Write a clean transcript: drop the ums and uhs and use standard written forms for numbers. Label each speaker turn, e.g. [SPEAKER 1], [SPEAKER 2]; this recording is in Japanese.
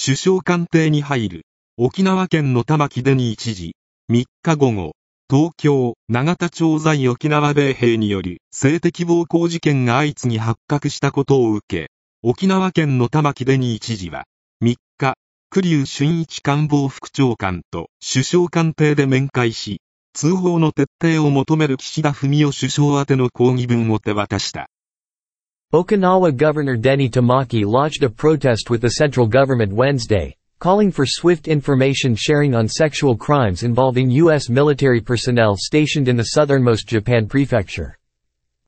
[SPEAKER 1] 首相官邸に入る沖縄県の玉城デニー知事。3日午後、東京、永田町在沖縄米兵による性的暴行事件が相次ぎ発覚したことを受け、沖縄県の玉城デニー知事は、3日、栗生俊一官房副長官と首相官邸で面会し、通報の徹底を求める岸田文雄首相宛ての抗議文を手渡した。
[SPEAKER 2] Okinawa Governor Denny Tamaki lodged a protest with the central government Wednesday, calling for swift information sharing on sexual crimes involving U.S. military personnel stationed in the southernmost Japan prefecture.